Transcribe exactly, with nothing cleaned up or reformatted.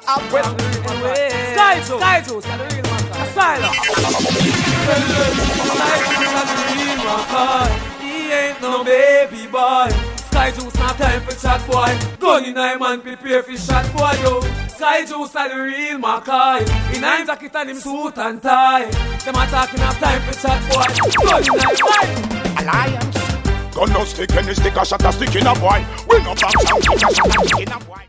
I'm well. Sky Juice, Sky Juice, the real Mackay. Asylum. Sky Juice, the real Mackay. He ain't no baby boy. Sky Juice, not time for chat boy. Gun in a man, prepare for shot boy, yo. Sky Juice, the real Mackay. In a jacket and him suit and tie. Them a talking of time for chat boy. Gun in a man. Alliance. Gun no stick, any stick a shot a stick in a boy. We no box and stick a shot a stick in a boy.